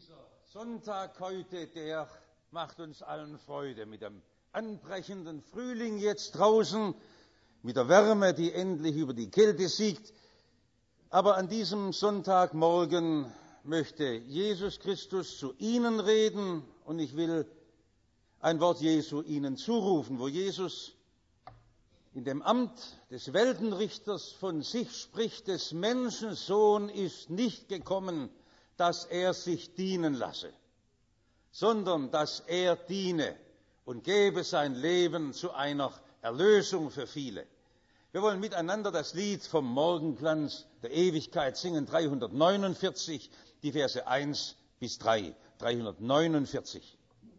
Dieser Sonntag heute, der macht uns allen Freude mit dem anbrechenden Frühling jetzt draußen, mit der Wärme, die endlich über die Kälte siegt. Aber an diesem Sonntagmorgen möchte Jesus Christus zu Ihnen reden und ich will ein Wort Jesu Ihnen zurufen, wo Jesus in dem Amt des Weltenrichters von sich spricht: Des Menschensohn ist nicht gekommen, dass er sich dienen lasse, sondern dass er diene und gebe sein Leben zu einer Erlösung für viele. Wir wollen miteinander das Lied vom Morgenglanz der Ewigkeit singen, 349, die Verse 1 bis 3. 349.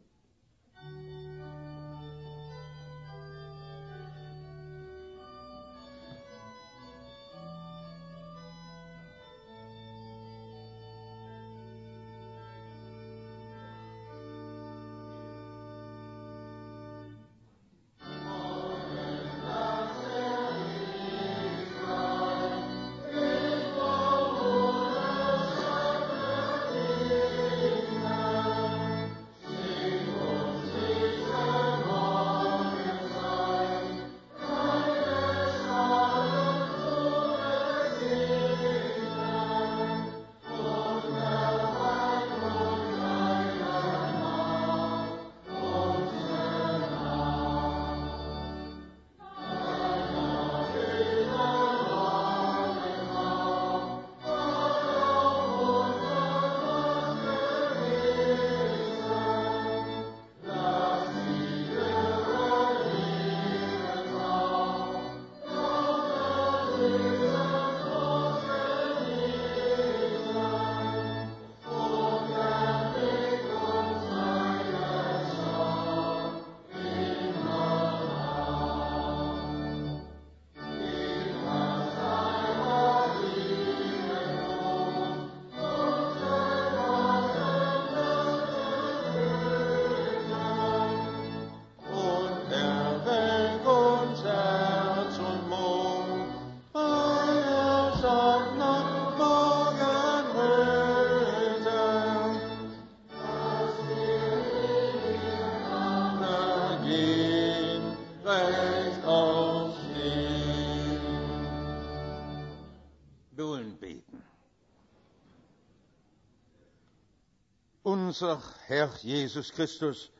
Unser Herr Jesus Christus,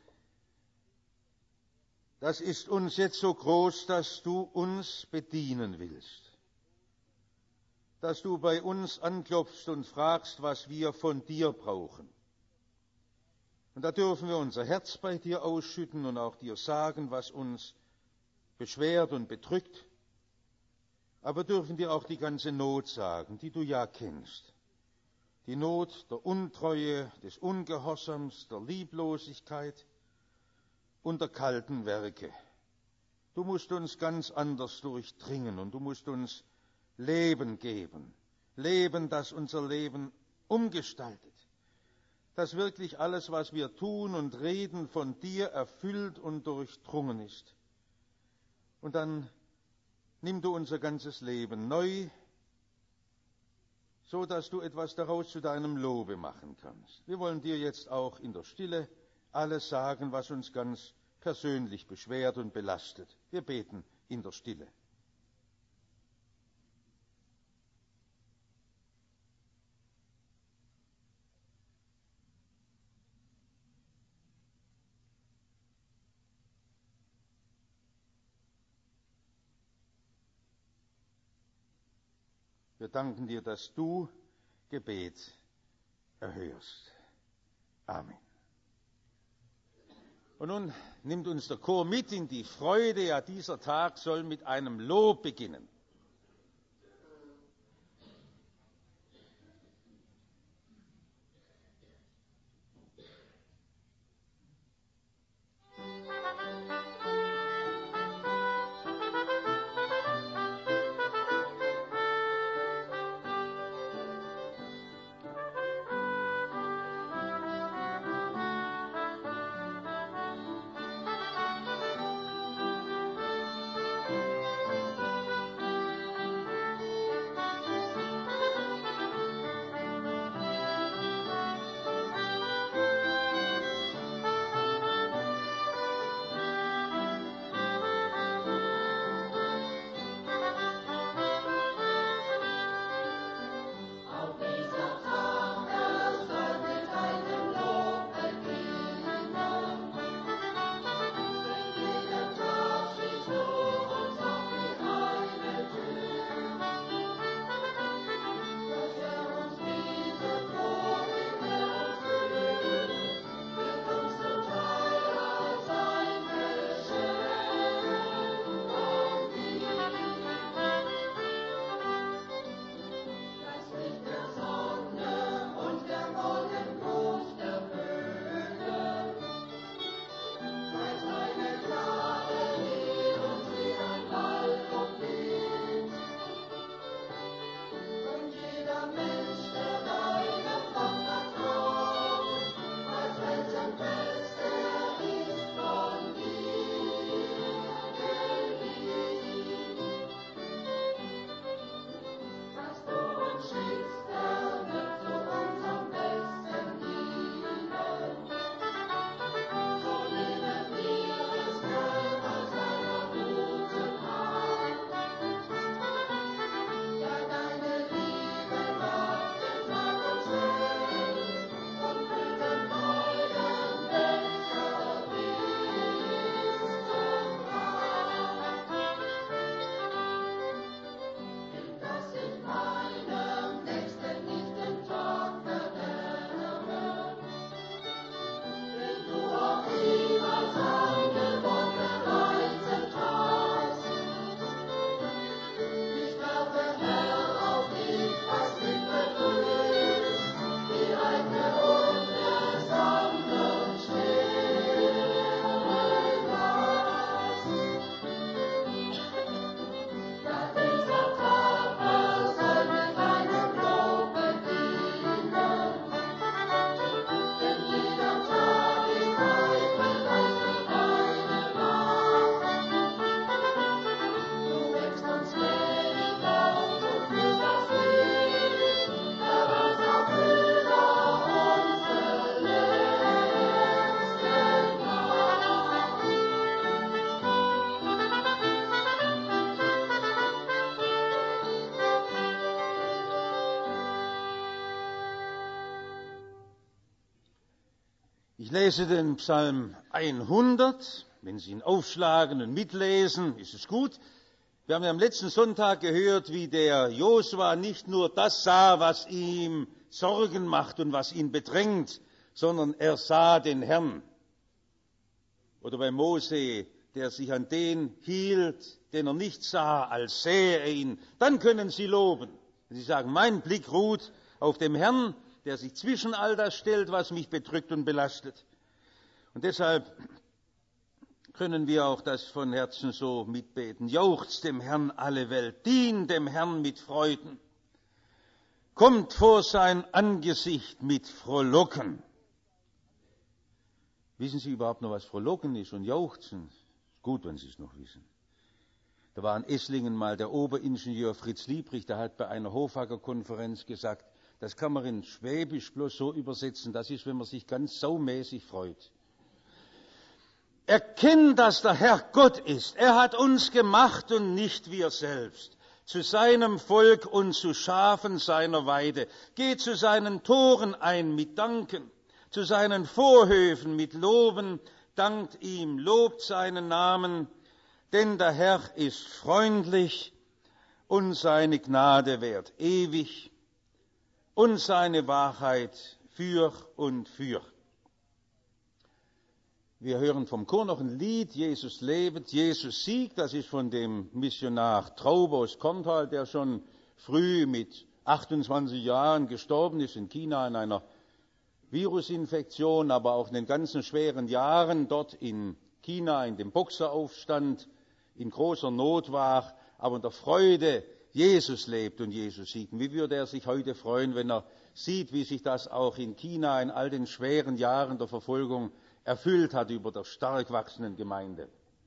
das ist uns jetzt so groß, dass du uns bedienen willst, dass du bei uns anklopfst und fragst, was wir von dir brauchen. Und da dürfen wir unser Herz bei dir ausschütten und auch dir sagen, was uns beschwert und bedrückt, aber dürfen dir auch die ganze Not sagen, die du ja kennst. Die Not der Untreue, des Ungehorsams, der Lieblosigkeit und der kalten Werke. Du musst uns ganz anders durchdringen und du musst uns Leben geben. Leben, das unser Leben umgestaltet. Dass wirklich alles, was wir tun und reden, von dir erfüllt und durchdrungen ist. Und dann nimm du unser ganzes Leben neu, so dass du etwas daraus zu deinem Lobe machen kannst. Wir wollen dir jetzt auch in der Stille alles sagen, was uns ganz persönlich beschwert und belastet. Wir beten in der Stille. Wir danken dir, dass du Gebet erhörst. Amen. Und nun nimmt uns der Chor mit in die Freude. Ja, dieser Tag soll mit einem Lob beginnen. Ich lese den Psalm 100. Wenn Sie ihn aufschlagen und mitlesen, ist es gut. Wir haben ja am letzten Sonntag gehört, wie der Josua nicht nur das sah, was ihm Sorgen macht und was ihn bedrängt, sondern er sah den Herrn. Oder bei Mose, der sich an den hielt, den er nicht sah, als sähe er ihn. Dann können Sie loben. Wenn Sie sagen, mein Blick ruht auf dem Herrn, der sich zwischen all das stellt, was mich bedrückt und belastet. Und deshalb können wir auch das von Herzen so mitbeten. Jauchzt dem Herrn alle Welt, dient dem Herrn mit Freuden. Kommt vor sein Angesicht mit Frohlocken. Wissen Sie überhaupt noch, was Frohlocken ist und Jauchzen? Gut, wenn Sie es noch wissen. Da war in Esslingen mal der Oberingenieur Fritz Liebrich, der hat bei einer Hofacker-Konferenz gesagt, das kann man in Schwäbisch bloß so übersetzen, das ist, wenn man sich ganz saumäßig freut. Erkennt, dass der Herr Gott ist. Er hat uns gemacht und nicht wir selbst. Zu seinem Volk und zu Schafen seiner Weide. Geht zu seinen Toren ein mit Danken, zu seinen Vorhöfen mit Loben. Dankt ihm, lobt seinen Namen, denn der Herr ist freundlich und seine Gnade währt ewig und seine Wahrheit für und für. Wir hören vom Chor noch ein Lied, Jesus lebt, Jesus siegt, das ist von dem Missionar Traub aus Korntal, der schon früh mit 28 Jahren gestorben ist in China an einer Virusinfektion, aber auch in den ganzen schweren Jahren dort in China in dem Boxeraufstand in großer Not war, aber in der Freude Jesus lebt und Jesus siegt. Wie würde er sich heute freuen, wenn er sieht, wie sich das auch in China in all den schweren Jahren der Verfolgung erfüllt hat über der stark wachsenden Gemeinde.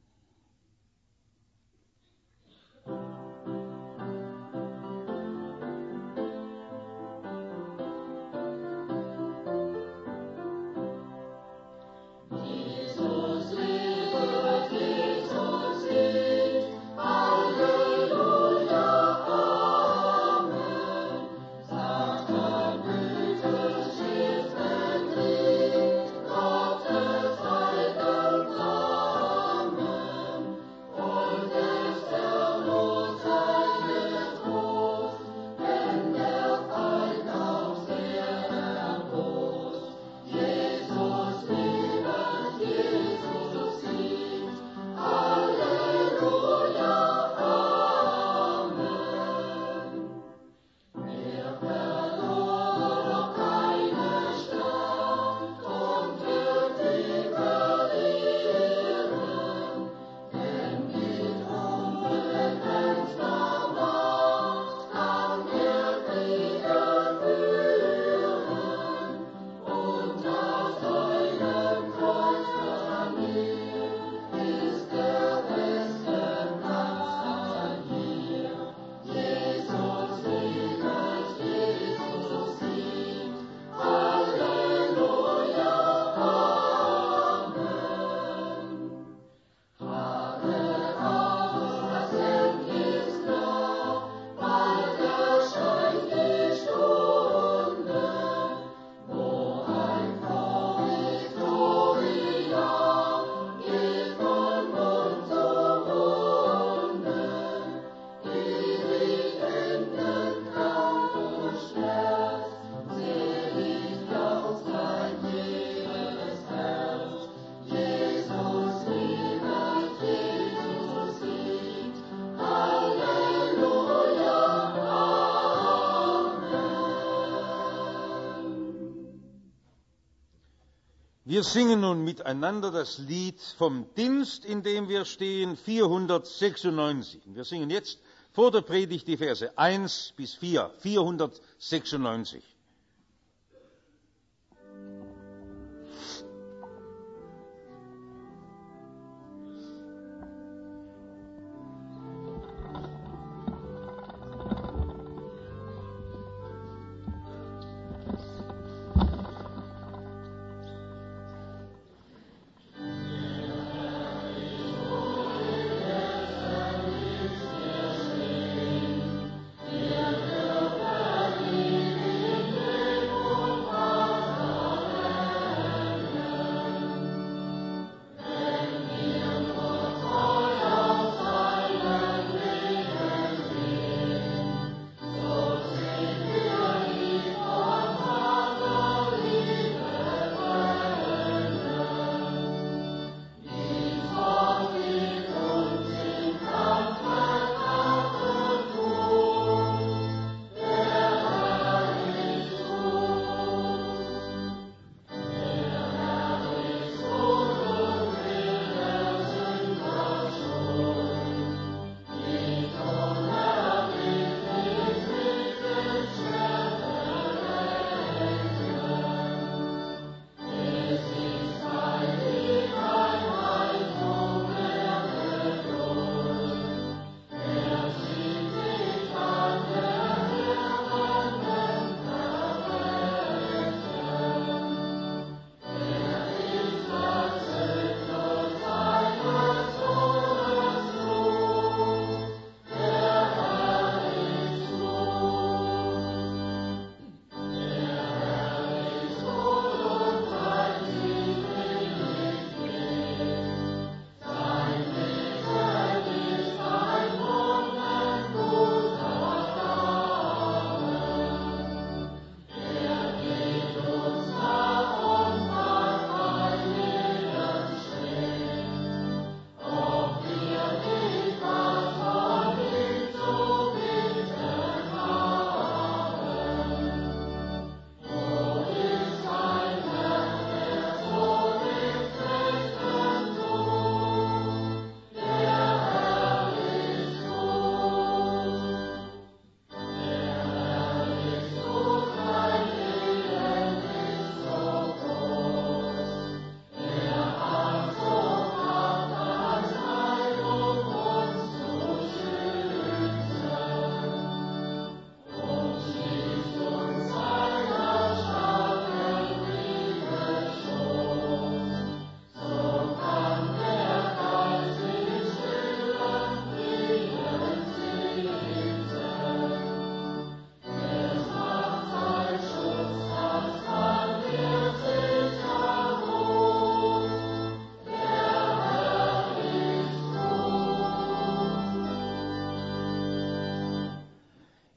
Wir singen nun miteinander das Lied vom Dienst, in dem wir stehen, 496. Wir singen jetzt vor der Predigt die Verse 1 bis 4, 496.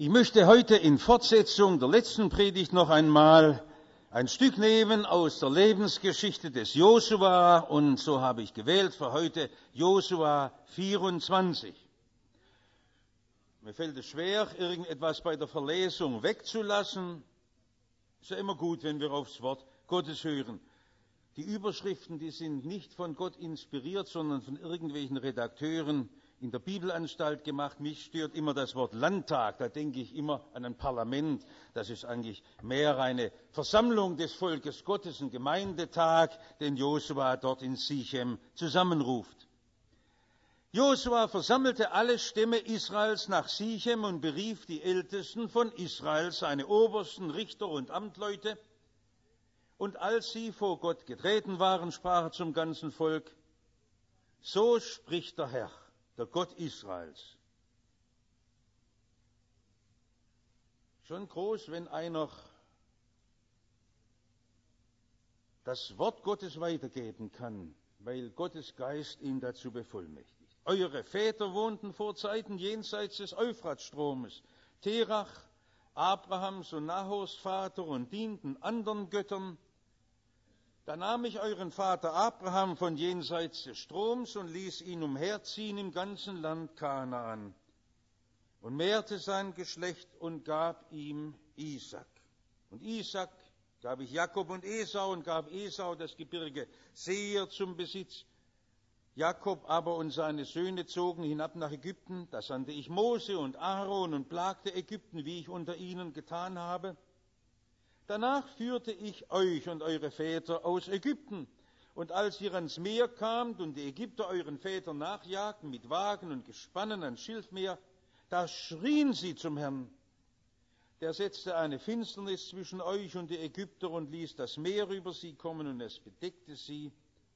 Ich möchte heute in Fortsetzung der letzten Predigt noch einmal ein Stück nehmen aus der Lebensgeschichte des Josua, und so habe ich gewählt für heute Josua 24. Mir fällt es schwer, irgendetwas bei der Verlesung wegzulassen. Es ist ja immer gut, wenn wir aufs Wort Gottes hören. Die Überschriften, die sind nicht von Gott inspiriert, sondern von irgendwelchen Redakteuren in der Bibelanstalt gemacht. Mich stört immer das Wort Landtag. Da denke ich immer an ein Parlament. Das ist eigentlich mehr eine Versammlung des Volkes Gottes, ein Gemeindetag, den Josua dort in Sichem zusammenruft. Josua versammelte alle Stämme Israels nach Sichem und berief die Ältesten von Israel, seine Obersten, Richter und Amtleute. Und als sie vor Gott getreten waren, sprach er zum ganzen Volk: So spricht der Herr, der Gott Israels. Schon groß, wenn einer das Wort Gottes weitergeben kann, weil Gottes Geist ihn dazu bevollmächtigt. Eure Väter wohnten vor Zeiten jenseits des Euphratstromes, Terach, Abrahams und Nahors Vater, und dienten anderen Göttern. Da nahm ich euren Vater Abraham von jenseits des Stroms und ließ ihn umherziehen im ganzen Land Kanaan und mehrte sein Geschlecht und gab ihm Isaak. Und Isaak gab ich Jakob und Esau und gab Esau das Gebirge Seir zum Besitz. Jakob aber und seine Söhne zogen hinab nach Ägypten. Da sandte ich Mose und Aaron und plagte Ägypten, wie ich unter ihnen getan habe. Danach führte ich euch und eure Väter aus Ägypten. Und als ihr ans Meer kamt und die Ägypter euren Vätern nachjagten mit Wagen und Gespannen ans Schilfmeer, da schrien sie zum Herrn. Der setzte eine Finsternis zwischen euch und die Ägypter und ließ das Meer über sie kommen, und es bedeckte sie.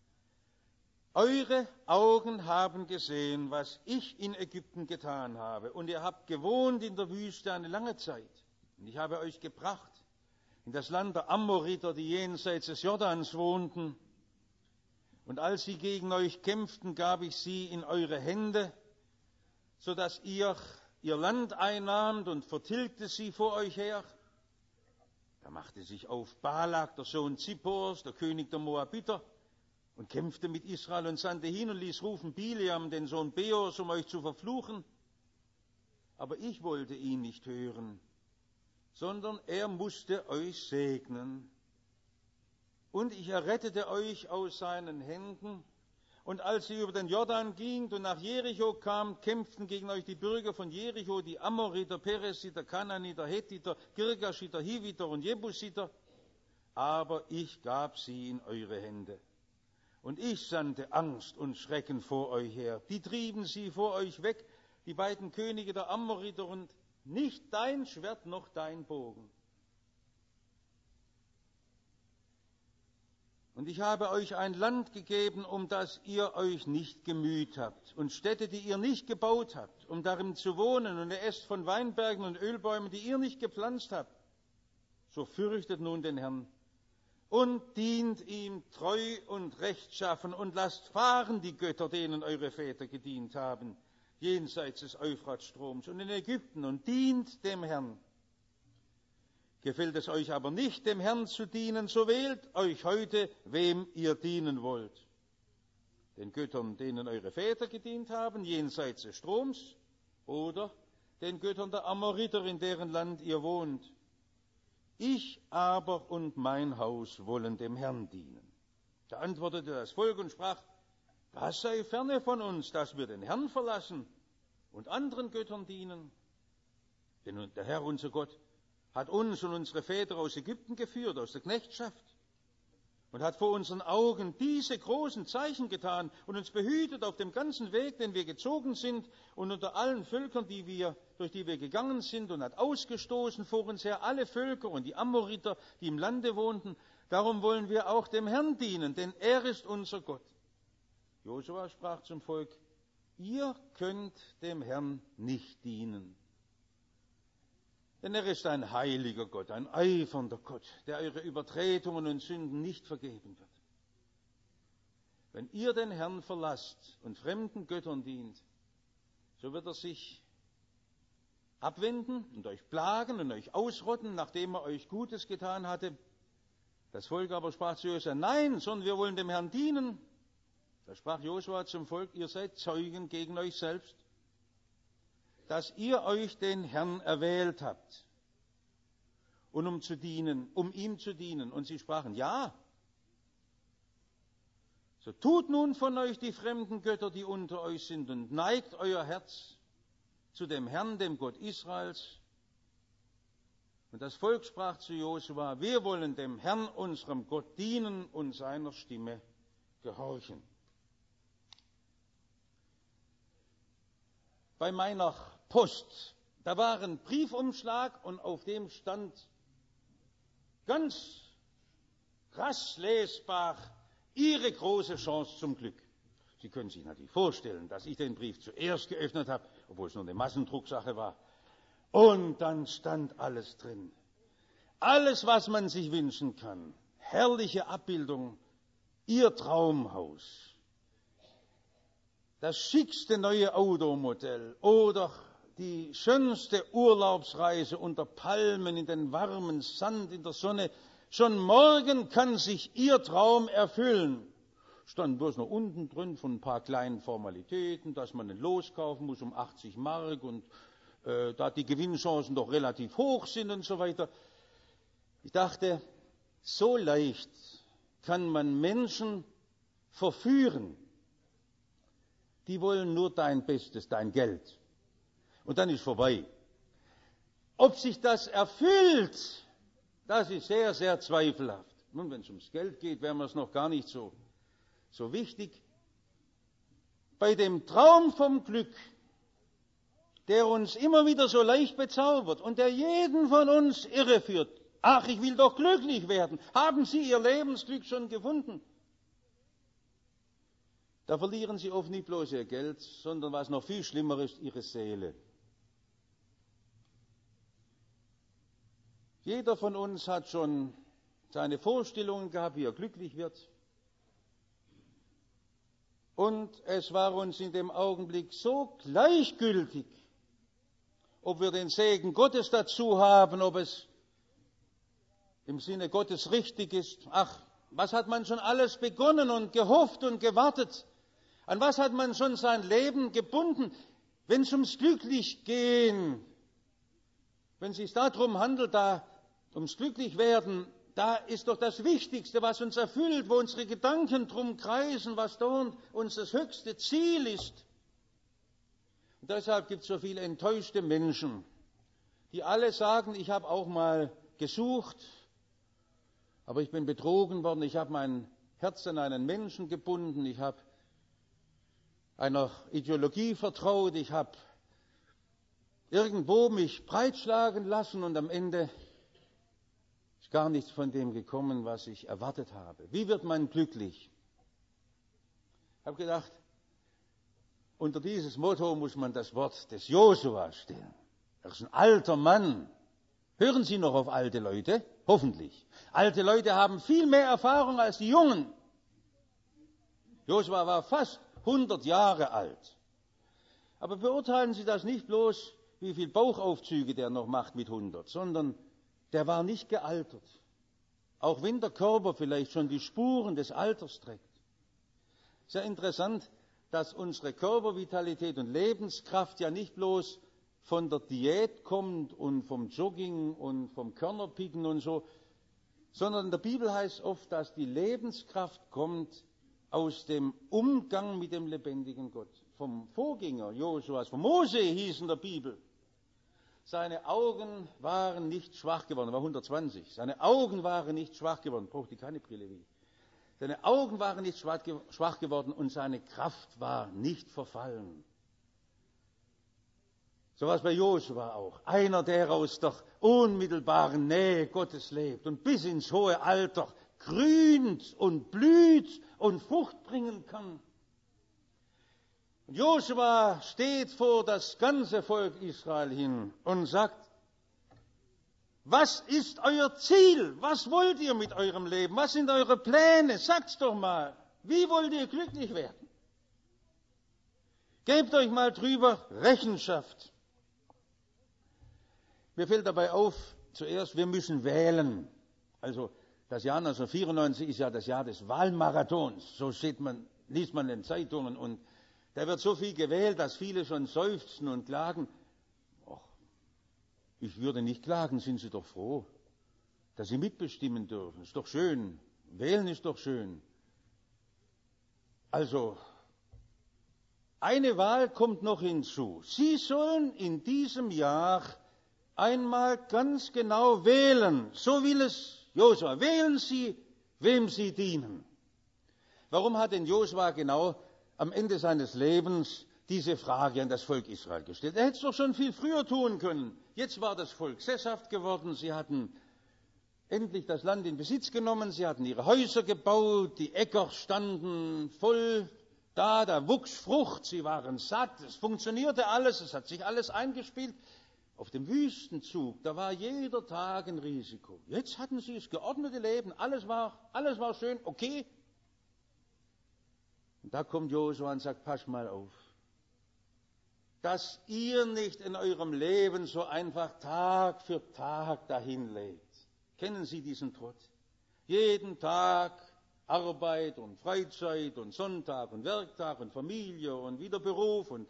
Eure Augen haben gesehen, was ich in Ägypten getan habe, und ihr habt gewohnt in der Wüste eine lange Zeit. Und ich habe euch gebracht in das Land der Amoriter, die jenseits des Jordans wohnten. Und als sie gegen euch kämpften, gab ich sie in eure Hände, so dass ihr Land einnahmt, und vertilgte sie vor euch her. Da machte sich auf Balak, der Sohn Zippors, der König der Moabiter, und kämpfte mit Israel und sandte hin und ließ rufen Bileam, den Sohn Beors, um euch zu verfluchen. Aber ich wollte ihn nicht hören, sondern er musste euch segnen. Und ich errettete euch aus seinen Händen. Und als ihr über den Jordan gingt und nach Jericho kamt, kämpften gegen euch die Bürger von Jericho, die Amoriter, Peresiter, Kanaaniter, Hethiter, Girgashiter, Hiviter und Jebusiter. Aber ich gab sie in eure Hände. Und ich sandte Angst und Schrecken vor euch her. Die trieben sie vor euch weg, die beiden Könige der Amoriter, und nicht dein Schwert noch dein Bogen. Und ich habe euch ein Land gegeben, um das ihr euch nicht gemüht habt, und Städte, die ihr nicht gebaut habt, um darin zu wohnen, und ihr esst von Weinbergen und Ölbäumen, die ihr nicht gepflanzt habt. So fürchtet nun den Herrn und dient ihm treu und rechtschaffen, und lasst fahren die Götter, denen eure Väter gedient haben, jenseits des Euphratstroms und in Ägypten, und dient dem Herrn. Gefällt es euch aber nicht, dem Herrn zu dienen, so wählt euch heute, wem ihr dienen wollt. Den Göttern, denen eure Väter gedient haben, jenseits des Stroms, oder den Göttern der Amoriter, in deren Land ihr wohnt. Ich aber und mein Haus wollen dem Herrn dienen. Da antwortete das Volk und sprach: Das sei ferne von uns, dass wir den Herrn verlassen und anderen Göttern dienen. Denn der Herr, unser Gott, hat uns und unsere Väter aus Ägypten geführt, aus der Knechtschaft, und hat vor unseren Augen diese großen Zeichen getan und uns behütet auf dem ganzen Weg, den wir gezogen sind, und unter allen Völkern, durch die wir gegangen sind, und hat ausgestoßen vor uns her alle Völker und die Amoriter, die im Lande wohnten. Darum wollen wir auch dem Herrn dienen, denn er ist unser Gott. Josua sprach zum Volk: Ihr könnt dem Herrn nicht dienen. Denn er ist ein heiliger Gott, ein eifernder Gott, der eure Übertretungen und Sünden nicht vergeben wird. Wenn ihr den Herrn verlasst und fremden Göttern dient, so wird er sich abwenden und euch plagen und euch ausrotten, nachdem er euch Gutes getan hatte. Das Volk aber sprach zu Josua: Nein, sondern wir wollen dem Herrn dienen. Da sprach Josua zum Volk: Ihr seid Zeugen gegen euch selbst, dass ihr euch den Herrn erwählt habt, und um ihm zu dienen. Und sie sprachen: Ja. So tut nun von euch die fremden Götter, die unter euch sind, und neigt euer Herz zu dem Herrn, dem Gott Israels. Und das Volk sprach zu Josua: Wir wollen dem Herrn, unserem Gott, dienen und seiner Stimme gehorchen. Bei meiner Post, da war ein Briefumschlag und auf dem stand ganz rasch lesbar: Ihre große Chance zum Glück. Sie können sich natürlich vorstellen, dass ich den Brief zuerst geöffnet habe, obwohl es nur eine Massendrucksache war. Und dann stand alles drin. Alles, was man sich wünschen kann. Herrliche Abbildung, Ihr Traumhaus. Das schickste neue Automodell oder die schönste Urlaubsreise unter Palmen in den warmen Sand in der Sonne. Schon morgen kann sich Ihr Traum erfüllen. Stand bloß noch unten drin von ein paar kleinen Formalitäten, dass man ein Los kaufen muss um 80 Mark und da die Gewinnchancen doch relativ hoch sind und so weiter. Ich dachte, so leicht kann man Menschen verführen. Die wollen nur dein Bestes, dein Geld. Und dann ist vorbei. Ob sich das erfüllt, das ist sehr, sehr zweifelhaft. Nun, wenn es ums Geld geht, wäre mir es noch gar nicht so wichtig. Bei dem Traum vom Glück, der uns immer wieder so leicht bezaubert und der jeden von uns irreführt. Ach, ich will doch glücklich werden. Haben Sie Ihr Lebensglück schon gefunden? Da verlieren Sie oft nicht bloß Ihr Geld, sondern was noch viel schlimmer ist, Ihre Seele. Jeder von uns hat schon seine Vorstellungen gehabt, wie er glücklich wird. Und es war uns in dem Augenblick so gleichgültig, ob wir den Segen Gottes dazu haben, ob es im Sinne Gottes richtig ist. Ach, was hat man schon alles begonnen und gehofft und gewartet? An was hat man schon sein Leben gebunden? Wenn es ums Glücklichgehen, wenn es sich darum handelt, ums Glücklichwerden, da ist doch das Wichtigste, was uns erfüllt, wo unsere Gedanken drum kreisen, was da uns das höchste Ziel ist. Und deshalb gibt es so viele enttäuschte Menschen, die alle sagen: Ich habe auch mal gesucht, aber ich bin betrogen worden, ich habe mein Herz an einen Menschen gebunden, ich habe einer Ideologie vertraut, ich habe irgendwo mich breitschlagen lassen und am Ende ist gar nichts von dem gekommen, was ich erwartet habe. Wie wird man glücklich? Ich habe gedacht, unter dieses Motto muss man das Wort des Josua stellen. Er ist ein alter Mann. Hören Sie noch auf alte Leute? Hoffentlich. Alte Leute haben viel mehr Erfahrung als die Jungen. Josua war fast 100 Jahre alt. Aber beurteilen Sie das nicht bloß, wie viele Bauchaufzüge der noch macht mit 100, sondern der war nicht gealtert. Auch wenn der Körper vielleicht schon die Spuren des Alters trägt. Sehr interessant, dass unsere Körpervitalität und Lebenskraft ja nicht bloß von der Diät kommt und vom Jogging und vom Körnerpicken und so, sondern in der Bibel heißt oft, dass die Lebenskraft kommt aus dem Umgang mit dem lebendigen Gott. Vom Vorgänger Josuas, von Mose hieß in der Bibel, seine Augen waren nicht schwach geworden, er war 120, seine Augen waren nicht schwach geworden, brauchte keine Brille wie. Seine Augen waren nicht schwach geworden und seine Kraft war nicht verfallen. So war es bei Josua auch. Einer, der aus der unmittelbaren Nähe Gottes lebt und bis ins hohe Alter grünt und blüht und Frucht bringen kann. Und Josua steht vor das ganze Volk Israel hin und sagt: Was ist euer Ziel? Was wollt ihr mit eurem Leben? Was sind eure Pläne? Sagt's doch mal. Wie wollt ihr glücklich werden? Gebt euch mal drüber Rechenschaft. Mir fällt dabei auf, zuerst, wir müssen wählen. Also das Jahr 1994 ist ja das Jahr des Wahlmarathons. So liest man in den Zeitungen. Und da wird so viel gewählt, dass viele schon seufzen und klagen. Och, ich würde nicht klagen, sind Sie doch froh, dass Sie mitbestimmen dürfen. Ist doch schön. Wählen ist doch schön. Also, eine Wahl kommt noch hinzu. Sie sollen in diesem Jahr einmal ganz genau wählen. So will es Josua. Wählen Sie, wem Sie dienen. Warum hat denn Josua genau am Ende seines Lebens diese Frage an das Volk Israel gestellt? Er hätte es doch schon viel früher tun können. Jetzt war das Volk sesshaft geworden. Sie hatten endlich das Land in Besitz genommen. Sie hatten ihre Häuser gebaut. Die Äcker standen voll da wuchs Frucht. Sie waren satt. Es funktionierte alles. Es hat sich alles eingespielt. Auf dem Wüstenzug, da war jeder Tag ein Risiko. Jetzt hatten sie das geordnete Leben, alles war schön, okay. Und da kommt Josua und sagt, pass mal auf, dass ihr nicht in eurem Leben so einfach Tag für Tag dahin lebt. Kennen Sie diesen Trott? Jeden Tag Arbeit und Freizeit und Sonntag und Werktag und Familie und wieder Beruf und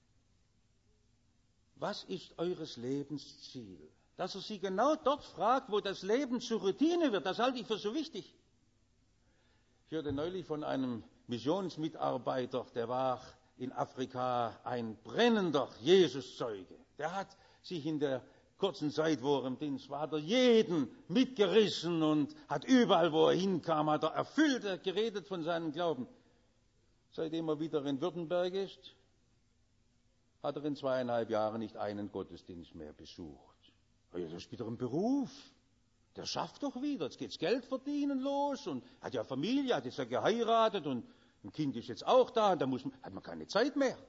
was ist eures Lebensziel? Dass er sie genau dort fragt, wo das Leben zur Routine wird, das halte ich für so wichtig. Ich hörte neulich von einem Missionsmitarbeiter, der war in Afrika ein brennender Jesuszeuge. Der hat sich in der kurzen Zeit, wo er im Dienst war, hat er jeden mitgerissen und hat überall, wo er hinkam, hat er erfüllt geredet von seinem Glauben. Seitdem er wieder in Württemberg ist, hat er in 2,5 Jahren nicht einen Gottesdienst mehr besucht. Das ist wieder ein Beruf. Der schafft doch wieder. Jetzt geht's Geld verdienen los und hat ja Familie, hat jetzt ja geheiratet und ein Kind ist jetzt auch da und da hat man keine Zeit mehr.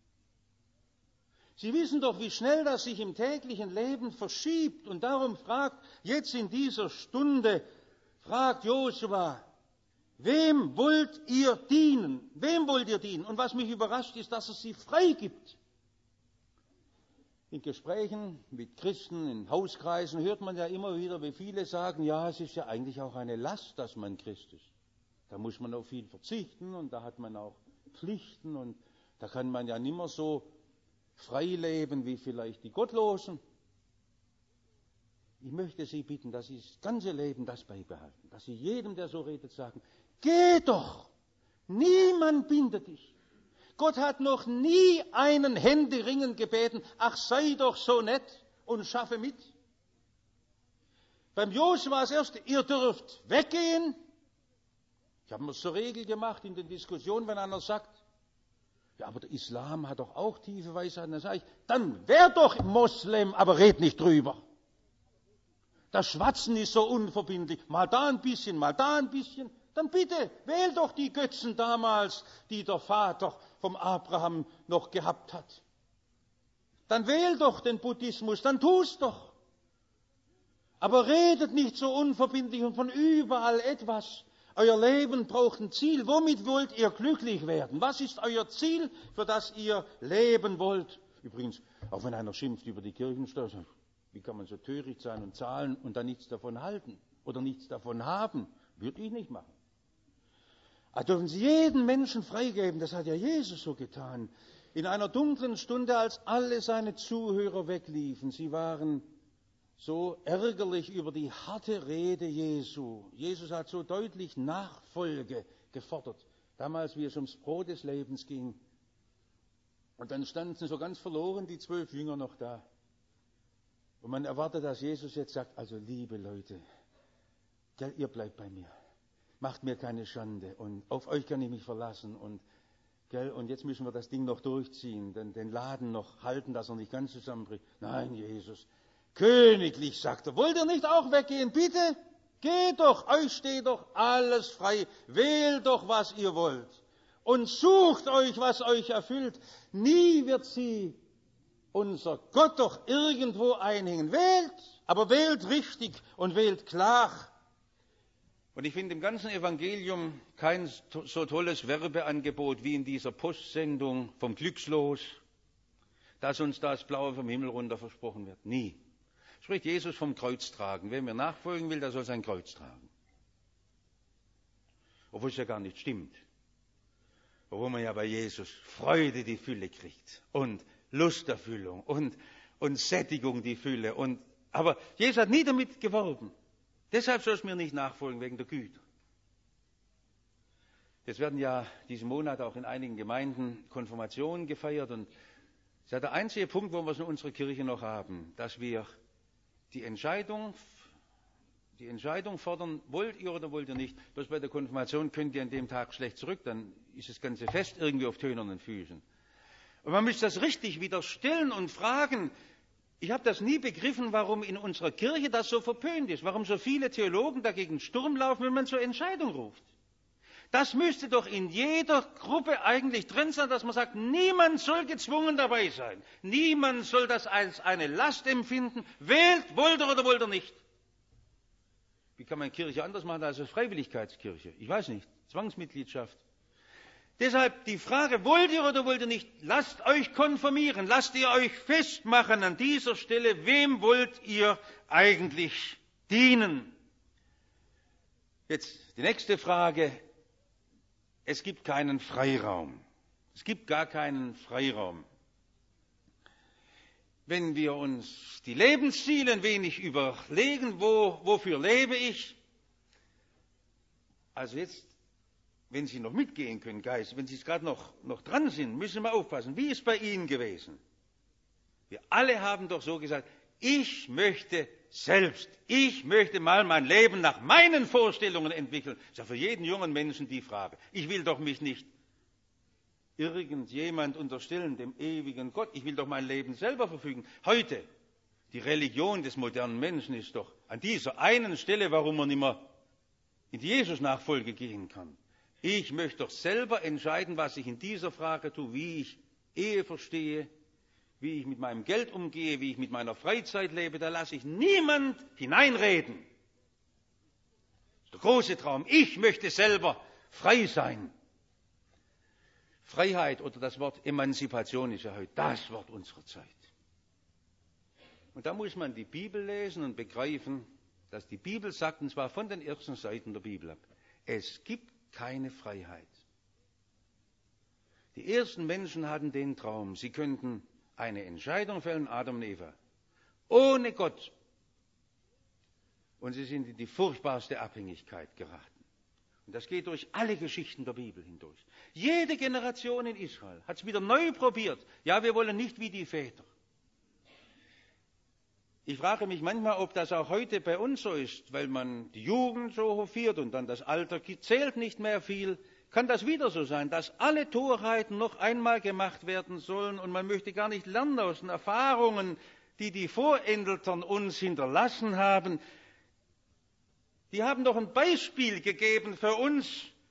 Sie wissen doch, wie schnell das sich im täglichen Leben verschiebt und darum fragt jetzt in dieser Stunde, fragt Josua, wem wollt ihr dienen? Wem wollt ihr dienen? Und was mich überrascht ist, dass er sie frei gibt. In Gesprächen mit Christen, in Hauskreisen hört man ja immer wieder, wie viele sagen, ja, es ist ja eigentlich auch eine Last, dass man Christ ist. Da muss man auf viel verzichten und da hat man auch Pflichten und da kann man ja nimmer so frei leben wie vielleicht die Gottlosen. Ich möchte Sie bitten, dass Sie das ganze Leben das beibehalten, dass Sie jedem, der so redet, sagen, geh doch, niemand bindet dich. Gott hat noch nie einen händeringend gebeten, ach sei doch so nett und schaffe mit. Beim Josua war es erst, ihr dürft weggehen. Ich habe mir zur Regel gemacht in den Diskussionen, wenn einer sagt, ja, aber der Islam hat doch auch tiefe Weisheiten, dann sage ich, dann wär doch Moslem, aber red nicht drüber. Das Schwatzen ist so unverbindlich, mal da ein bisschen, mal da ein bisschen. Dann bitte, wähl doch die Götzen damals, die der Vater vom Abraham noch gehabt hat. Dann wähl doch den Buddhismus, dann tu's doch. Aber redet nicht so unverbindlich und von überall etwas. Euer Leben braucht ein Ziel. Womit wollt ihr glücklich werden? Was ist euer Ziel, für das ihr leben wollt? Übrigens, auch wenn einer schimpft über die Kirchensteuer, wie kann man so töricht sein und zahlen und dann nichts davon halten oder nichts davon haben? Würde ich nicht machen. Da dürfen Sie jeden Menschen freigeben, das hat ja Jesus so getan. In einer dunklen Stunde, als alle seine Zuhörer wegliefen, sie waren so ärgerlich über die harte Rede Jesu. Jesus hat so deutlich Nachfolge gefordert, damals wie es ums Brot des Lebens ging. Und dann standen so ganz verloren die 12 Jünger noch da. Und man erwartet, dass Jesus jetzt sagt, also liebe Leute, gell, ihr bleibt bei mir. Macht mir keine Schande und auf euch kann ich mich verlassen und jetzt müssen wir das Ding noch durchziehen, den Laden noch halten, dass er nicht ganz zusammenbricht. Nein, Jesus, königlich, sagt er, wollt ihr nicht auch weggehen? Bitte, geht doch, euch steht doch alles frei, wählt doch, was ihr wollt und sucht euch, was euch erfüllt. Nie wird sie unser Gott doch irgendwo einhängen. Wählt, aber wählt richtig und wählt klar. Und ich finde im ganzen Evangelium kein so tolles Werbeangebot wie in dieser Postsendung vom Glückslos, dass uns das Blaue vom Himmel runter versprochen wird. Nie. spricht Jesus vom Kreuztragen. Wer mir nachfolgen will, der soll sein Kreuz tragen. Obwohl es ja gar nicht stimmt. Obwohl man ja bei Jesus Freude die Fülle kriegt und Lusterfüllung und Sättigung die Fülle. Aber Jesus hat nie damit geworben. Deshalb soll es mir nicht nachfolgen, wegen der Güter. Jetzt werden ja diesen Monat auch in einigen Gemeinden Konfirmationen gefeiert. Und das ist ja der einzige Punkt, wo wir es in unserer Kirche noch haben, dass wir die Entscheidung fordern, wollt ihr oder wollt ihr nicht. Bloß bei der Konfirmation könnt ihr an dem Tag schlecht zurück, dann ist das ganze Fest irgendwie auf tönernen Füßen. Und man müsste das richtig wieder stellen und fragen. Ich habe das nie begriffen, warum in unserer Kirche das so verpönt ist, warum so viele Theologen dagegen Sturm laufen, wenn man zur Entscheidung ruft. Das müsste doch in jeder Gruppe eigentlich drin sein, dass man sagt, niemand soll gezwungen dabei sein. Niemand soll das als eine Last empfinden. Wählt, wollt ihr oder wollt ihr nicht. Wie kann man Kirche anders machen als eine Freiwilligkeitskirche? Ich weiß nicht. Zwangsmitgliedschaft. Deshalb die Frage, wollt ihr oder wollt ihr nicht? Lasst euch konfirmieren. Lasst ihr euch festmachen an dieser Stelle. Wem wollt ihr eigentlich dienen? Jetzt die nächste Frage. Es gibt keinen Freiraum. Es gibt gar keinen Freiraum. Wenn wir uns die Lebensziele ein wenig überlegen, wofür lebe ich? Also jetzt, wenn Sie noch mitgehen können, Geist, wenn Sie es gerade noch dran sind, müssen wir aufpassen. Wie ist bei Ihnen gewesen? Wir alle haben doch so gesagt, ich möchte mal mein Leben nach meinen Vorstellungen entwickeln. Das ist ja für jeden jungen Menschen die Frage. Ich will doch mich nicht irgendjemand unterstellen, dem ewigen Gott. Ich will doch mein Leben selber verfügen. Heute, die Religion des modernen Menschen ist doch an dieser einen Stelle, warum man nicht mehr in die Jesus-Nachfolge gehen kann. Ich möchte doch selber entscheiden, was ich in dieser Frage tue, wie ich Ehe verstehe, wie ich mit meinem Geld umgehe, wie ich mit meiner Freizeit lebe. Da lasse ich niemand hineinreden. Das ist der große Traum. Ich möchte selber frei sein. Freiheit oder das Wort Emanzipation ist ja heute das Wort unserer Zeit. Und da muss man die Bibel lesen und begreifen, dass die Bibel sagt, und zwar von den ersten Seiten der Bibel ab, es gibt keine Freiheit. Die ersten Menschen hatten den Traum, sie könnten eine Entscheidung fällen, Adam und Eva, ohne Gott. Und sie sind in die furchtbarste Abhängigkeit geraten. Und das geht durch alle Geschichten der Bibel hindurch. Jede Generation in Israel hat es wieder neu probiert. Ja, wir wollen nicht wie die Väter. Ich frage mich manchmal, ob das auch heute bei uns so ist, weil man die Jugend so hofiert und dann das Alter zählt nicht mehr viel. Kann das wieder so sein, dass alle Torheiten noch einmal gemacht werden sollen und man möchte gar nicht lernen aus den Erfahrungen, die die Voreltern uns hinterlassen haben? Die haben doch ein Beispiel gegeben für uns.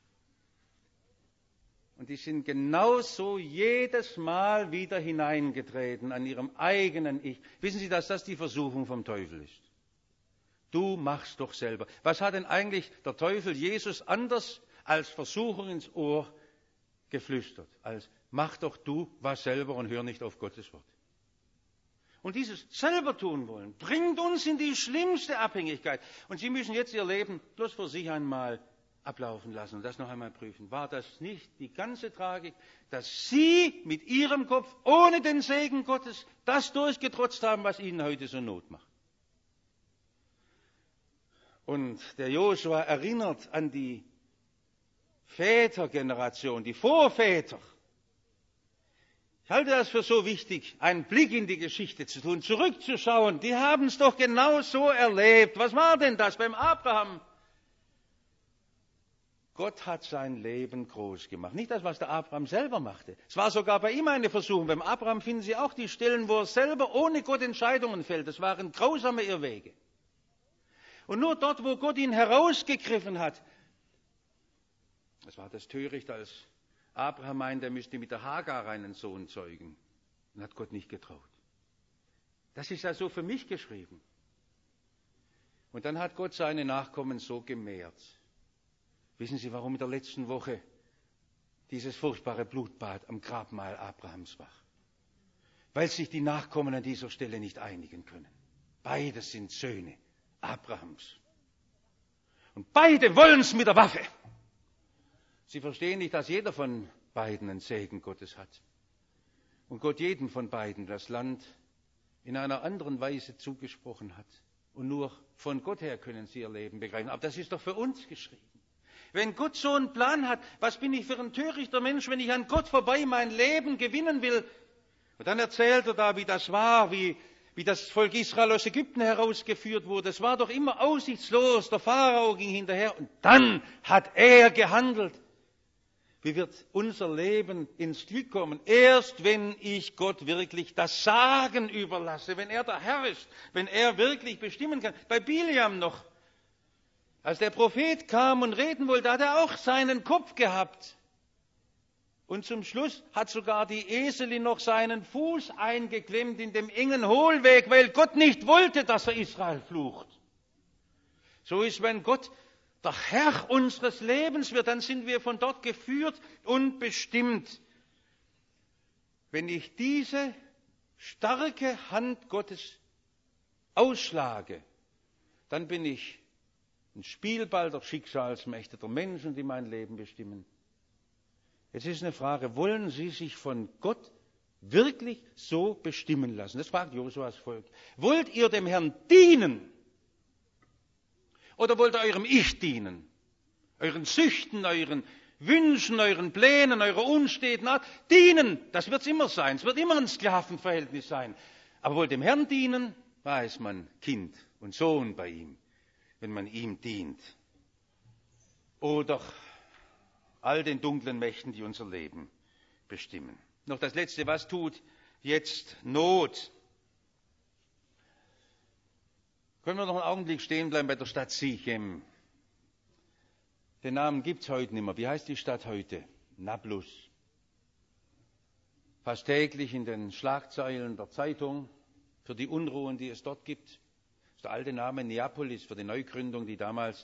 Und die sind genauso jedes Mal wieder hineingetreten an ihrem eigenen Ich. Wissen Sie, dass das die Versuchung vom Teufel ist? Du machst doch selber. Was hat denn eigentlich der Teufel Jesus anders als Versuchung ins Ohr geflüstert? Als mach doch du was selber und hör nicht auf Gottes Wort. Und dieses selber tun wollen, bringt uns in die schlimmste Abhängigkeit. Und Sie müssen jetzt Ihr Leben bloß für sich einmal ablaufen lassen und das noch einmal prüfen. War das nicht die ganze Tragik, dass Sie mit Ihrem Kopf ohne den Segen Gottes das durchgetrotzt haben, was Ihnen heute so Not macht? Und der Josua erinnert an die Vätergeneration, die Vorväter. Ich halte das für so wichtig, einen Blick in die Geschichte zu tun, zurückzuschauen. Die haben es doch genau so erlebt. Was war denn das beim Abraham? Gott hat sein Leben groß gemacht. Nicht das, was der Abraham selber machte. Es war sogar bei ihm eine Versuchung. Beim Abraham finden Sie auch die Stellen, wo er selber ohne Gott Entscheidungen fällt. Das waren grausame Irrwege. Und nur dort, wo Gott ihn herausgegriffen hat, das war das Töricht, als Abraham meinte, er müsste mit der Hagar einen Sohn zeugen. Und hat Gott nicht getraut. Das ist ja so für mich geschrieben. Und dann hat Gott seine Nachkommen so gemehrt. Wissen Sie, warum in der letzten Woche dieses furchtbare Blutbad am Grabmal Abrahams war? Weil sich die Nachkommen an dieser Stelle nicht einigen können. Beide sind Söhne Abrahams. Und beide wollen es mit der Waffe. Sie verstehen nicht, dass jeder von beiden einen Segen Gottes hat. Und Gott jedem von beiden das Land in einer anderen Weise zugesprochen hat. Und nur von Gott her können sie ihr Leben begreifen. Aber das ist doch für uns geschrieben. Wenn Gott so einen Plan hat, was bin ich für ein törichter Mensch, wenn ich an Gott vorbei mein Leben gewinnen will? Und dann erzählt er da, wie das war, wie das Volk Israel aus Ägypten herausgeführt wurde. Es war doch immer aussichtslos, der Pharao ging hinterher und dann hat er gehandelt. Wie wird unser Leben ins Glück kommen? Erst wenn ich Gott wirklich das Sagen überlasse, wenn er der Herr ist, wenn er wirklich bestimmen kann. Bei Biliam noch, als der Prophet kam und reden wollte, hat er auch seinen Kopf gehabt. Und zum Schluss hat sogar die Eselin noch seinen Fuß eingeklemmt in dem engen Hohlweg, weil Gott nicht wollte, dass er Israel flucht. So ist, wenn Gott der Herr unseres Lebens wird, dann sind wir von dort geführt und bestimmt. Wenn ich diese starke Hand Gottes ausschlage, dann bin ich ein Spielball der Schicksalsmächte, der Menschen, die mein Leben bestimmen. Jetzt ist eine Frage, wollen Sie sich von Gott wirklich so bestimmen lassen? Das fragt Josuas Volk. Wollt ihr dem Herrn dienen? Oder wollt ihr eurem Ich dienen? Euren Süchten, euren Wünschen, euren Plänen, eurer unsteten Art? Dienen, das wird es immer sein. Es wird immer ein Sklavenverhältnis sein. Aber wollt dem Herrn dienen, da ist man Kind und Sohn bei ihm, wenn man ihm dient. Oder all den dunklen Mächten, die unser Leben bestimmen. Noch das Letzte, was tut jetzt Not? Können wir noch einen Augenblick stehen bleiben bei der Stadt Sichem? Den Namen gibt es heute nicht mehr. Wie heißt die Stadt heute? Nablus. Fast täglich in den Schlagzeilen der Zeitung für die Unruhen, die es dort gibt. Das ist der alte Name Neapolis für die Neugründung, die damals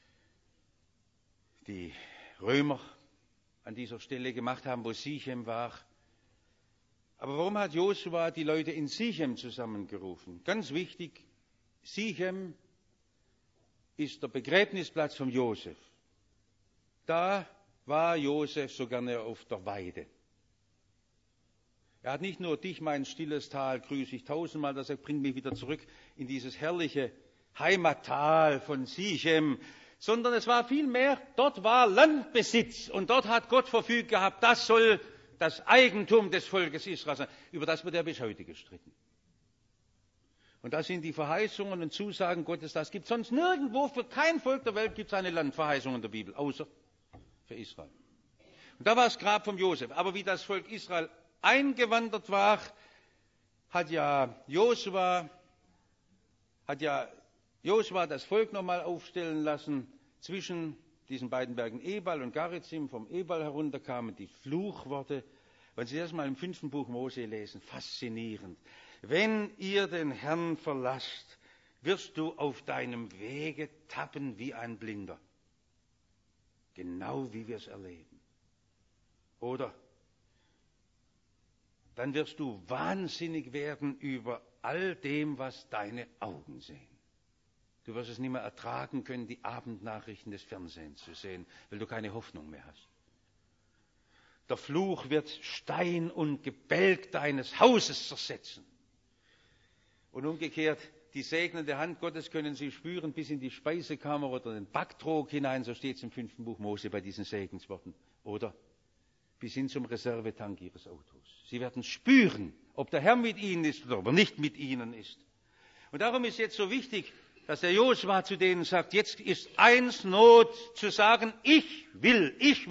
die Römer an dieser Stelle gemacht haben, wo Sichem war. Aber warum hat Josua die Leute in Sichem zusammengerufen? Ganz wichtig, Sichem ist der Begräbnisplatz von Josef. Da war Josef so gerne auf der Weide. Er hat nicht nur dich, mein stilles Tal, grüße ich tausendmal, dass er bringt mich wieder zurück in dieses herrliche Heimattal von Sichem, sondern es war viel mehr, dort war Landbesitz und dort hat Gott verfügt gehabt, das soll das Eigentum des Volkes Israel sein. Über das wird ja bis heute gestritten. Und das sind die Verheißungen und Zusagen Gottes, das gibt es sonst nirgendwo, für kein Volk der Welt gibt es eine Landverheißung in der Bibel, außer für Israel. Und da war das Grab von Josef. Aber wie das Volk Israel eingewandert war, hat ja Josua das Volk nochmal aufstellen lassen. Zwischen diesen beiden Bergen Ebal und Garizim, vom Ebal herunter kamen die Fluchworte. Wenn Sie das mal im 5. Buch Mose lesen, faszinierend. Wenn ihr den Herrn verlasst, wirst du auf deinem Wege tappen wie ein Blinder. Genau wie wir es erleben. Oder dann wirst du wahnsinnig werden über all dem, was deine Augen sehen. Du wirst es nicht mehr ertragen können, die Abendnachrichten des Fernsehens zu sehen, weil du keine Hoffnung mehr hast. Der Fluch wird Stein und Gebälk deines Hauses zersetzen. Und umgekehrt, die segnende Hand Gottes können sie spüren bis in die Speisekammer oder den Backtrog hinein, so steht es im 5. Buch Mose bei diesen Segensworten. Oder bis hin zum Reservetank ihres Autos. Sie werden spüren, ob der Herr mit ihnen ist oder ob er nicht mit ihnen ist. Und darum ist jetzt so wichtig, dass der Josua zu denen sagt, jetzt ist eins Not zu sagen, ich will.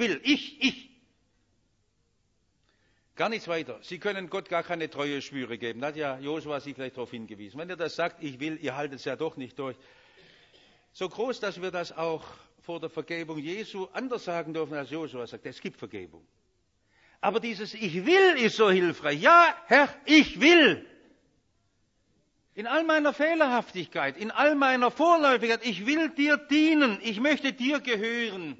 Gar nichts weiter. Sie können Gott gar keine treue Schwüre geben. Da hat ja Josua Sie vielleicht darauf hingewiesen. Wenn ihr das sagt, ich will, ihr haltet es ja doch nicht durch. So groß, dass wir das auch vor der Vergebung Jesu anders sagen dürfen, als Josua sagt, es gibt Vergebung. Aber dieses Ich will ist so hilfreich. Ja, Herr, ich will. In all meiner Fehlerhaftigkeit, in all meiner Vorläufigkeit, ich will dir dienen, ich möchte dir gehören.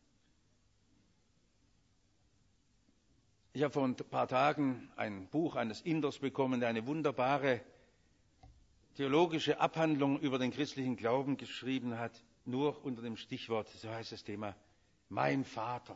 Ich habe vor ein paar Tagen ein Buch eines Inders bekommen, der eine wunderbare theologische Abhandlung über den christlichen Glauben geschrieben hat, nur unter dem Stichwort, so heißt das Thema, mein Vater.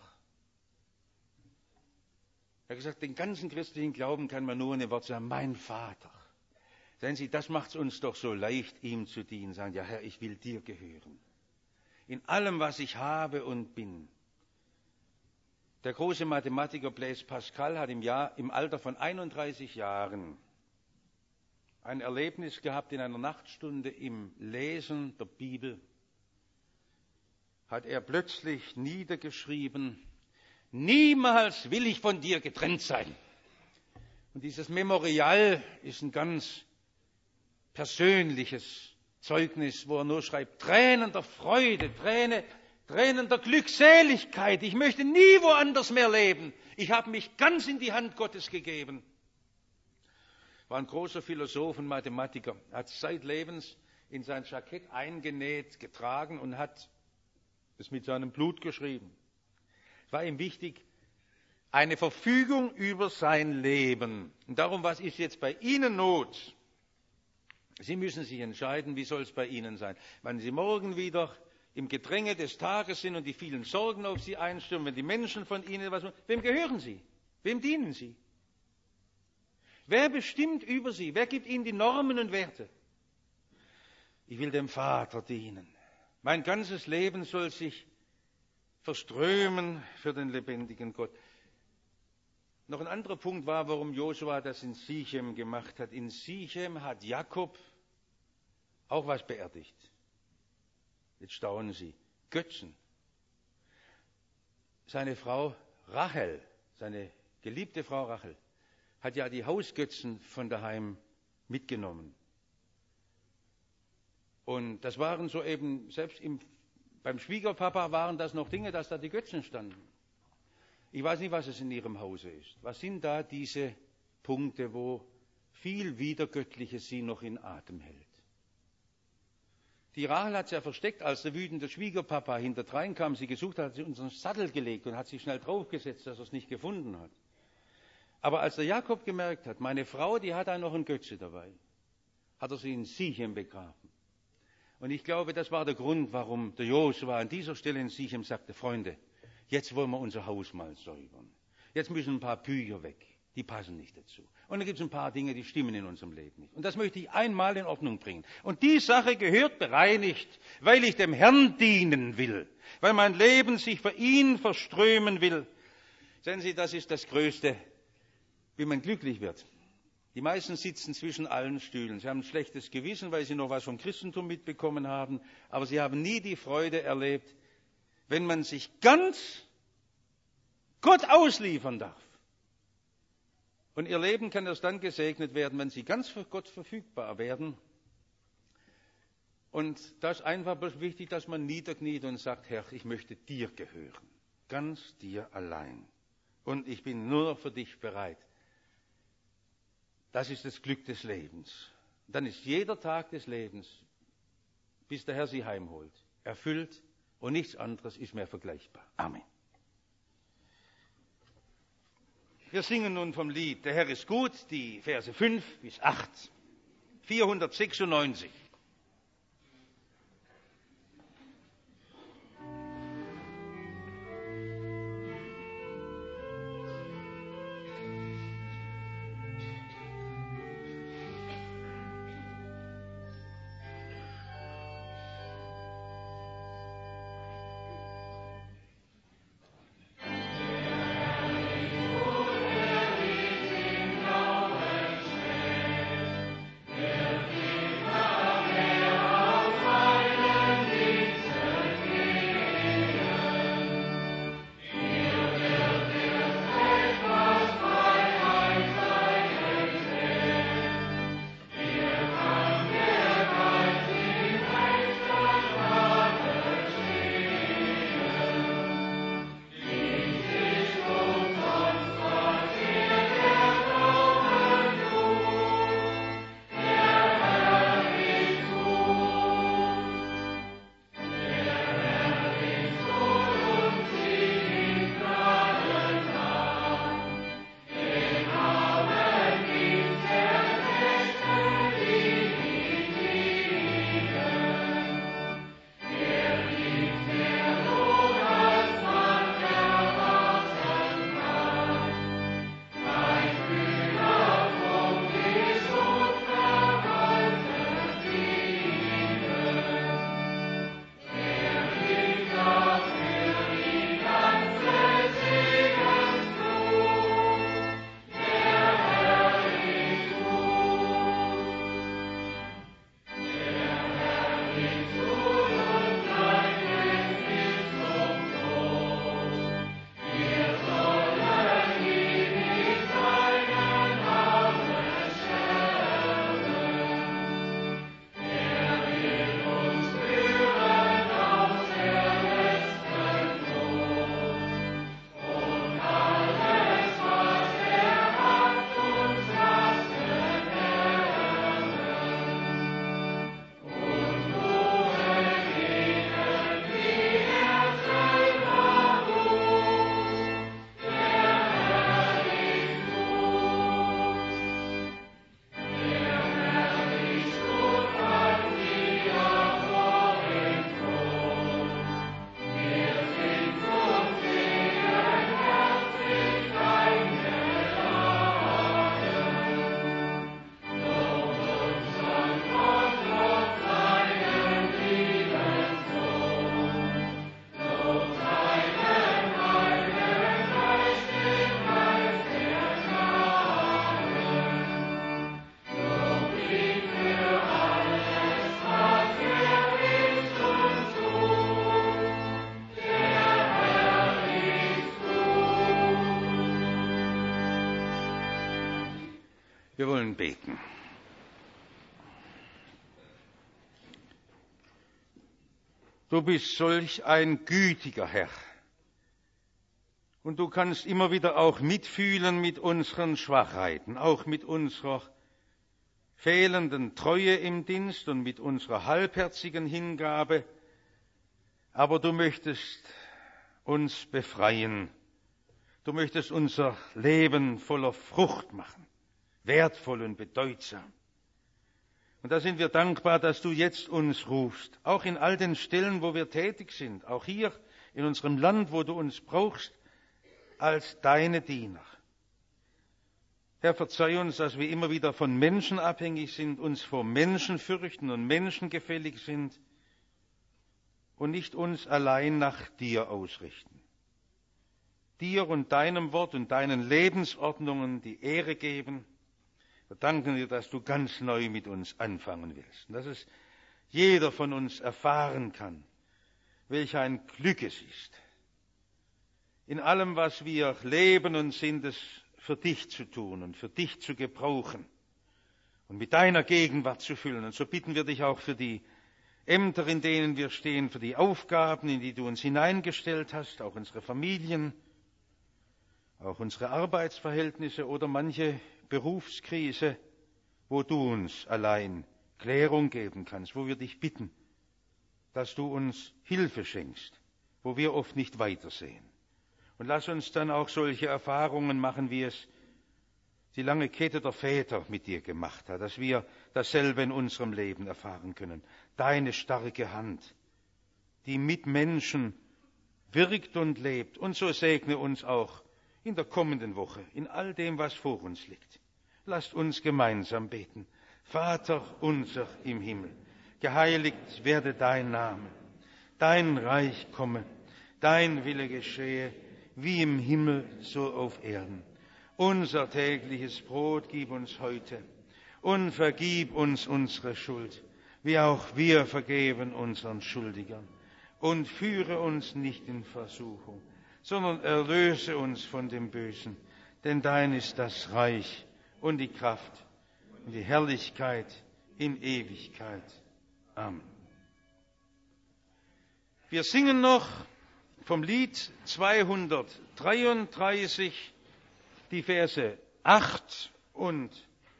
Er hat gesagt, den ganzen christlichen Glauben kann man nur in dem Wort sagen, mein Vater. Sehen Sie, das macht es uns doch so leicht, ihm zu dienen. Sagen, ja Herr, ich will dir gehören. In allem, was ich habe und bin. Der große Mathematiker Blaise Pascal hat im Alter von 31 Jahren ein Erlebnis gehabt in einer Nachtstunde im Lesen der Bibel. Hat er plötzlich niedergeschrieben, niemals will ich von dir getrennt sein. Und dieses Memorial ist ein ganz persönliches Zeugnis, wo er nur schreibt, Tränen der Freude, Tränen der Glückseligkeit. Ich möchte nie woanders mehr leben. Ich habe mich ganz in die Hand Gottes gegeben. War ein großer Philosoph und Mathematiker. Er hat zeitlebens in sein Jackett eingenäht, getragen und hat es mit seinem Blut geschrieben. Es war ihm wichtig, eine Verfügung über sein Leben. Und darum, was ist jetzt bei Ihnen Not? Sie müssen sich entscheiden, wie soll es bei Ihnen sein. Wenn Sie morgen wieder im Gedränge des Tages sind und die vielen Sorgen auf Sie einstürmen, wenn die Menschen von Ihnen was machen, wem gehören Sie? Wem dienen Sie? Wer bestimmt über Sie? Wer gibt Ihnen die Normen und Werte? Ich will dem Vater dienen. Mein ganzes Leben soll sich verströmen für den lebendigen Gott. Noch ein anderer Punkt war, warum Josua das in Sichem gemacht hat. In Sichem hat Jakob auch was beerdigt. Jetzt staunen Sie. Götzen. Seine Frau Rachel, seine geliebte Frau Rachel, hat ja die Hausgötzen von daheim mitgenommen. Und das waren so eben, selbst beim Schwiegerpapa waren das noch Dinge, dass da die Götzen standen. Ich weiß nicht, was es in Ihrem Hause ist. Was sind da diese Punkte, wo viel Widergöttliches Sie noch in Atem hält? Die Rachel hat es ja versteckt, als der wütende Schwiegerpapa hinterdrein kam, sie gesucht hat, hat sie unseren Sattel gelegt und hat sich schnell draufgesetzt, dass er es nicht gefunden hat. Aber als der Jakob gemerkt hat, meine Frau, die hat da noch einen Götze dabei, hat er sie in Sichem begraben. Und ich glaube, das war der Grund, warum der Josua an dieser Stelle in Sichem sagte, Freunde, jetzt wollen wir unser Haus mal säubern. Jetzt müssen ein paar Bücher weg, die passen nicht dazu. Und dann gibt es ein paar Dinge, die stimmen in unserem Leben nicht. Und das möchte ich einmal in Ordnung bringen. Und die Sache gehört bereinigt, weil ich dem Herrn dienen will, weil mein Leben sich für ihn verströmen will. Sehen Sie, das ist das Größte, wie man glücklich wird. Die meisten sitzen zwischen allen Stühlen. Sie haben ein schlechtes Gewissen, weil sie noch was vom Christentum mitbekommen haben, aber sie haben nie die Freude erlebt, wenn man sich ganz Gott ausliefern darf. Und ihr Leben kann erst dann gesegnet werden, wenn sie ganz für Gott verfügbar werden. Und das ist einfach wichtig, dass man niederkniet und sagt, Herr, ich möchte dir gehören. Ganz dir allein. Und ich bin nur noch für dich bereit. Das ist das Glück des Lebens. Und dann ist jeder Tag des Lebens, bis der Herr sie heimholt, erfüllt und nichts anderes ist mehr vergleichbar. Amen. Wir singen nun vom Lied Der Herr ist gut, die Verse 5 bis 8. 496. Wir wollen beten. Du bist solch ein gütiger Herr. Und du kannst immer wieder auch mitfühlen mit unseren Schwachheiten, auch mit unserer fehlenden Treue im Dienst und mit unserer halbherzigen Hingabe. Aber du möchtest uns befreien. Du möchtest unser Leben voller Frucht machen, wertvoll und bedeutsam. Und da sind wir dankbar, dass du jetzt uns rufst, auch in all den Stellen, wo wir tätig sind, auch hier in unserem Land, wo du uns brauchst, als deine Diener. Herr, verzeih uns, dass wir immer wieder von Menschen abhängig sind, uns vor Menschen fürchten und menschengefällig sind und nicht uns allein nach dir ausrichten. Dir und deinem Wort und deinen Lebensordnungen die Ehre geben. Wir danken dir, dass du ganz neu mit uns anfangen willst und dass es jeder von uns erfahren kann, welch ein Glück es ist, in allem, was wir leben und sind, es für dich zu tun und für dich zu gebrauchen und mit deiner Gegenwart zu füllen. Und so bitten wir dich auch für die Ämter, in denen wir stehen, für die Aufgaben, in die du uns hineingestellt hast, auch unsere Familien, auch unsere Arbeitsverhältnisse oder manche Berufskrise, wo du uns allein Klärung geben kannst, wo wir dich bitten, dass du uns Hilfe schenkst, wo wir oft nicht weitersehen. Und lass uns dann auch solche Erfahrungen machen, wie es die lange Kette der Väter mit dir gemacht hat, dass wir dasselbe in unserem Leben erfahren können. Deine starke Hand, die mit Menschen wirkt und lebt. Und so segne uns auch in der kommenden Woche, in all dem, was vor uns liegt. Lasst uns gemeinsam beten. Vater unser im Himmel, geheiligt werde dein Name, dein Reich komme, dein Wille geschehe, wie im Himmel, so auf Erden. Unser tägliches Brot gib uns heute und vergib uns unsere Schuld, wie auch wir vergeben unseren Schuldigern. Und führe uns nicht in Versuchung, sondern erlöse uns von dem Bösen. Denn dein ist das Reich und die Kraft und die Herrlichkeit in Ewigkeit. Amen. Wir singen noch vom Lied 233 die Verse 8 und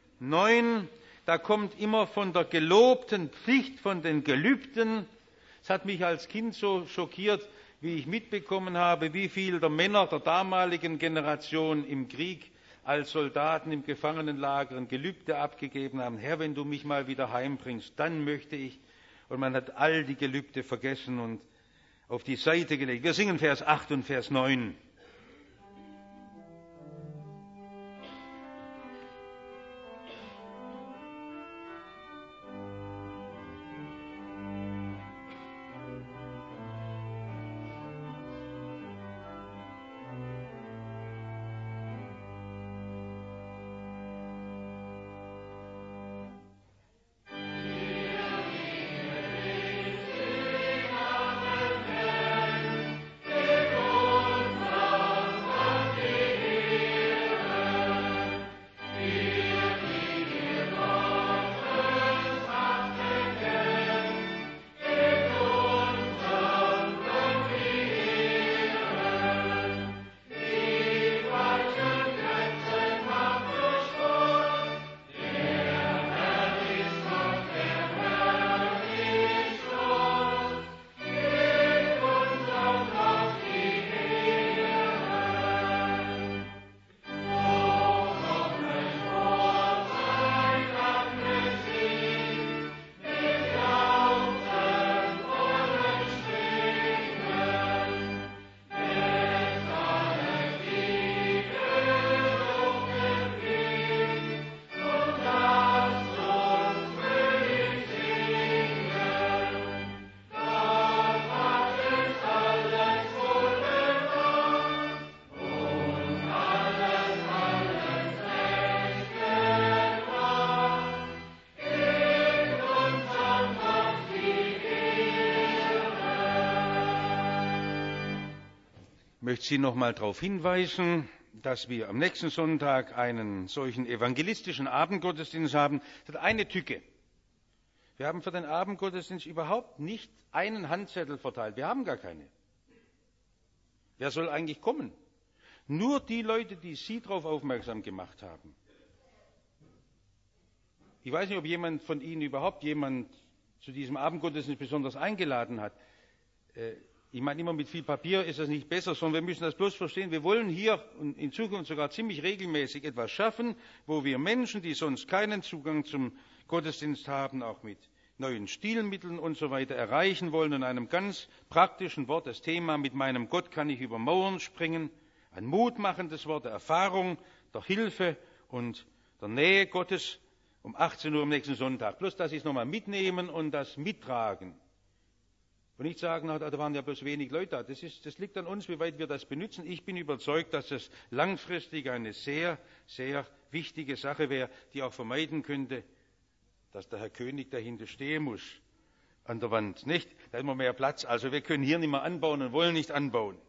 9. Da kommt immer von der gelobten Pflicht, von den Gelübden. Es hat mich als Kind so schockiert, wie ich mitbekommen habe, wie viele der Männer der damaligen Generation im Krieg als Soldaten im Gefangenenlager ein Gelübde abgegeben haben. Herr, wenn du mich mal wieder heimbringst, dann möchte ich. Und man hat all die Gelübde vergessen und auf die Seite gelegt. Wir singen Vers 8 und Vers 9. Ich möchte Sie noch mal darauf hinweisen, dass wir am nächsten Sonntag einen solchen evangelistischen Abendgottesdienst haben. Das hat eine Tücke. Wir haben für den Abendgottesdienst überhaupt nicht einen Handzettel verteilt. Wir haben gar keine. Wer soll eigentlich kommen? Nur die Leute, die Sie darauf aufmerksam gemacht haben. Ich weiß nicht, ob jemand von Ihnen überhaupt jemand zu diesem Abendgottesdienst besonders eingeladen hat. Ich meine, immer mit viel Papier ist das nicht besser, sondern wir müssen das bloß verstehen. Wir wollen hier und in Zukunft sogar ziemlich regelmäßig etwas schaffen, wo wir Menschen, die sonst keinen Zugang zum Gottesdienst haben, auch mit neuen Stilmitteln und so weiter erreichen wollen. In einem ganz praktischen Wort, das Thema mit meinem Gott kann ich über Mauern springen. Ein mutmachendes Wort der Erfahrung, der Hilfe und der Nähe Gottes um 18 Uhr am nächsten Sonntag. Bloß, dass Sie es nochmal mitnehmen und das mittragen. Und nicht sagen, da waren ja bloß wenig Leute da. Das liegt an uns, wie weit wir das benutzen. Ich bin überzeugt, dass das langfristig eine sehr, sehr wichtige Sache wäre, die auch vermeiden könnte, dass der Herr König dahinter stehen muss an der Wand. Nicht? Da ist immer mehr Platz. Also wir können hier nicht mehr anbauen und wollen nicht anbauen.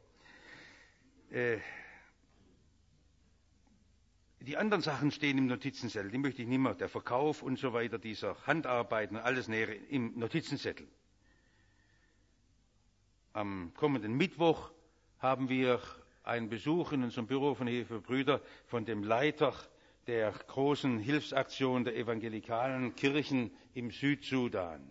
Die anderen Sachen stehen im Notizenzettel. Die möchte ich nicht mehr. Der Verkauf und so weiter, dieser Handarbeiten, alles näher im Notizenzettel. Am kommenden Mittwoch haben wir einen Besuch in unserem Büro von Hilfe für Brüder von dem Leiter der großen Hilfsaktion der evangelikalen Kirchen im Südsudan.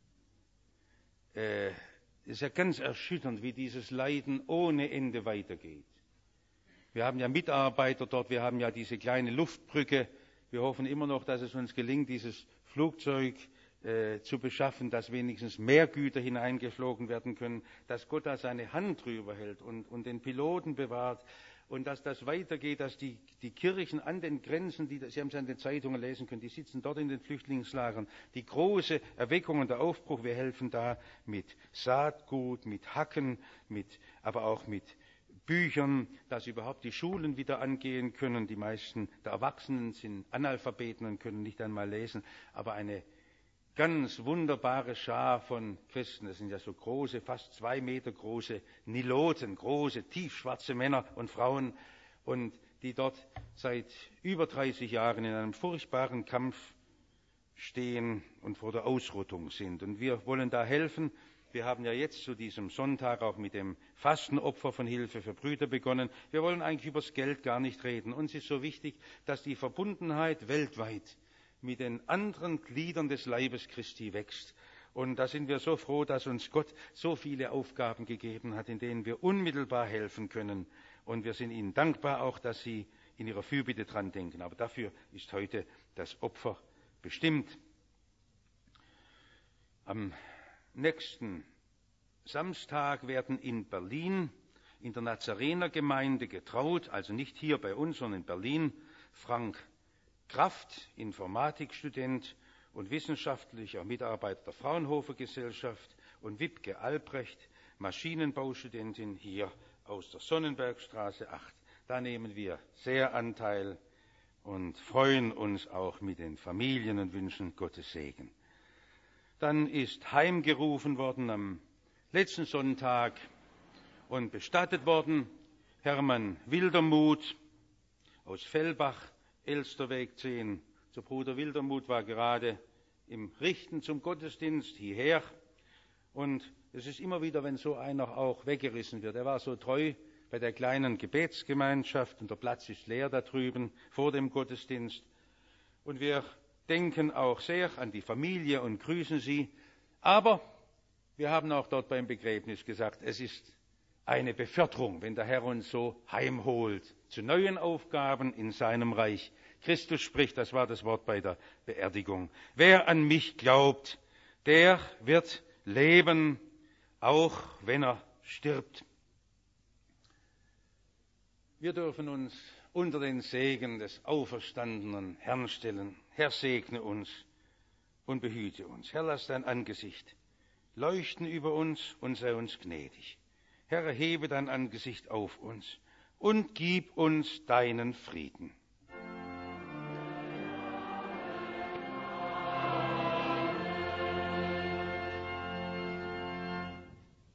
Es ist ja ganz erschütternd, wie dieses Leiden ohne Ende weitergeht. Wir haben ja Mitarbeiter dort, wir haben ja diese kleine Luftbrücke. Wir hoffen immer noch, dass es uns gelingt, dieses Flugzeug zu beschaffen, dass wenigstens mehr Güter hineingeflogen werden können, dass Gott da seine Hand drüber hält und den Piloten bewahrt und dass das weitergeht, dass die Kirchen an den Grenzen, Sie haben es an den Zeitungen lesen können, die sitzen dort in den Flüchtlingslagern, die große Erweckung und der Aufbruch, wir helfen da mit Saatgut, mit Hacken, aber auch mit Büchern, dass überhaupt die Schulen wieder angehen können. Die meisten der Erwachsenen sind Analphabeten und können nicht einmal lesen, aber eine ganz wunderbare Schar von Christen, das sind ja so große, fast 2 Meter große Niloten, große, tiefschwarze Männer und Frauen, und die dort seit über 30 Jahren in einem furchtbaren Kampf stehen und vor der Ausrottung sind. Und wir wollen da helfen. Wir haben ja jetzt zu diesem Sonntag auch mit dem Fastenopfer von Hilfe für Brüder begonnen. Wir wollen eigentlich über das Geld gar nicht reden. Uns ist so wichtig, dass die Verbundenheit weltweit mit den anderen Gliedern des Leibes Christi wächst. Und da sind wir so froh, dass uns Gott so viele Aufgaben gegeben hat, in denen wir unmittelbar helfen können. Und wir sind Ihnen dankbar auch, dass Sie in Ihrer Fürbitte dran denken. Aber dafür ist heute das Opfer bestimmt. Am nächsten Samstag werden in Berlin in der Nazarenergemeinde getraut, also nicht hier bei uns, sondern in Berlin, Frank Kraft, Informatikstudent und wissenschaftlicher Mitarbeiter der Fraunhofer Gesellschaft, und Wibke Albrecht, Maschinenbaustudentin hier aus der Sonnenbergstraße 8. Da nehmen wir sehr Anteil und freuen uns auch mit den Familien und wünschen Gottes Segen. Dann ist heimgerufen worden am letzten Sonntag und bestattet worden Hermann Wildermuth aus Fellbach, Elsterweg 10. Der Bruder Wildermuth war gerade im Richten zum Gottesdienst hierher. Und es ist immer wieder, wenn so einer auch weggerissen wird. Er war so treu bei der kleinen Gebetsgemeinschaft und der Platz ist leer da drüben vor dem Gottesdienst. Und wir denken auch sehr an die Familie und grüßen sie. Aber wir haben auch dort beim Begräbnis gesagt, es ist eine Beförderung, wenn der Herr uns so heimholt zu neuen Aufgaben in seinem Reich. Christus spricht, das war das Wort bei der Beerdigung: Wer an mich glaubt, der wird leben, auch wenn er stirbt. Wir dürfen uns unter den Segen des auferstandenen Herrn stellen. Herr, segne uns und behüte uns. Herr, lass dein Angesicht leuchten über uns und sei uns gnädig. Herr, erhebe dein Angesicht auf uns und gib uns deinen Frieden.